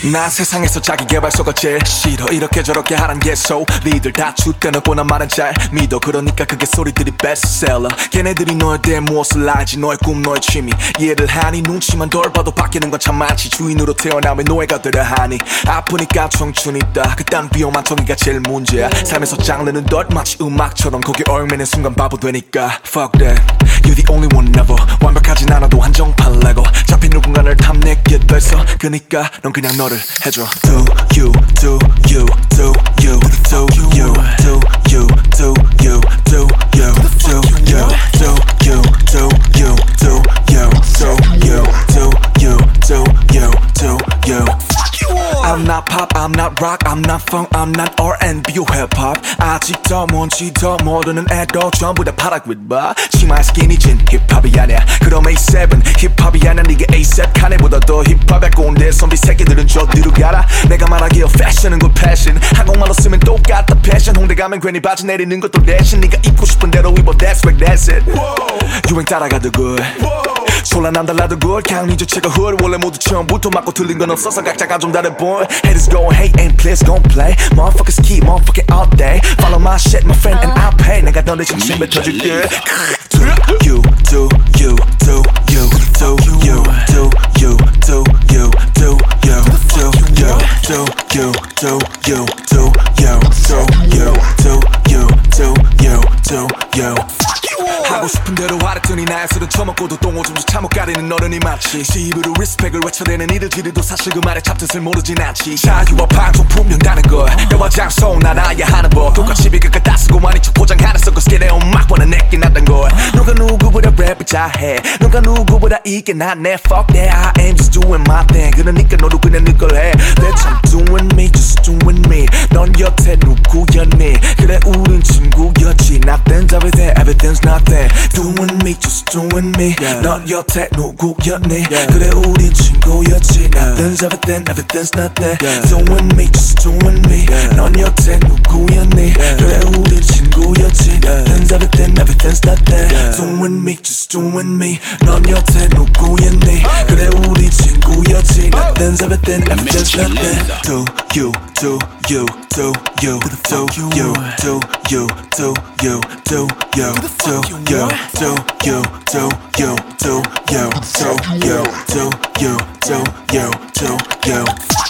난 세상에서 자기계발서가 제일 싫어. 이렇게 저렇게 하란 게 so 니들 다 줏대놓고 난 말은 잘 믿어. 그러니까 그게 소리들이 베스트셀러. 걔네들이 너에 대해 무엇을 알지. 너의 꿈 너의 취미 이해를 하니. 눈치만 덜 봐도 바뀌는 건 참 많지. 주인으로 태어나면 노예가 되려 하니. 아프니까 청춘이다 그딴 위험한 정의가 제일 문제야. 삶에서 장르는 덜 마치 음악처럼 거기 얽매는 순간 바보 되니까 Fuck that You're the only one never. 완벽하진 않아도 한정판 레고 잡힌 누군가를 탐내게 됐어. 그니까 넌 그냥 너를 해줘. Do you, do you, do you, do you, do you, do you, do you, do you, do you, do you, do you, do you, do you, do you, do you. I'm not pop, I'm not rock, I'm not funk, I'm not R&B or hip-hop. 아직 더 뭔지 더 모르는 애도 전부 다 파라그윗 봐. 치마에 스키니진 힙합이 아니야. 그럼 A7 힙합이 아니야. 니가 A$AP 카네보다 더 힙합에 꼰대 선비 새끼들은 저 뒤로 가라. 내가 말하기에 패션은 그 패션. 한국말로 쓰면 똑같다 패션. 홍대 가면 괜히 바지 내리는 것도 대신 네가 입고 싶은 대로 입어. That's right, that's it. 유행 따라가도 good. 소란 안 달라도 good. 강의 주체가 hood. 원래 모두 처음부터 맞고 틀린 건 없어서 각자가 좀 다른 boy. Haters gon' hate and please gon' play. Motherfuckers keep motherfucking all day. Follow my shit my friend and I'll pay. 내가 너네 중심 뱉어줄게. Do you, do you, do you, do you, do you, do you, do you, do you, do you, do you, do you, do you, do you, do you, do you. 하고 싶은 대로 하랬더니 나의 술은 처먹고도 똥오줌도 참못 가리는 어른이 많지. 지 입으로 리스펙을 외쳐대는 이들끼리도 사실 그 말의 잡뜻을 모르진 않지. 자유와 방송 분명다는 걸 너와 장소 난 알아야 하는 법. 똑같이 비극을 따쓰고 많이 척 포장하는 서커스게 내 음악과는 내게 낫단 걸. 누가 누구보다 랩을 잘해. 누가 누구보다 이게 낫네. Fuck that I am just doing my thing. 그러니까 너도 그냥 네 걸 해. That's I'm doing me just doing me. 넌 여태 누구였니. 그래 우린 친구였지. Nothing's everything everything's nothing. Doing me just doing me. 넌 여태 누구였니. 그래 우린 친구였지. Nothing's everything everything's nothing. Doing me just doing me. 넌 여태 누구였니. 그래 우린 친구였지. Nothing's everything everything's nothing. Doing me just doing me. 넌 여태 누구였니. 그래 우린 친구였지. Nothing's everything everything's nothing. Do you, do you, do you, do you, do you, do you, do you, do you, do you, do you, do you, do you, do you, do you, do you.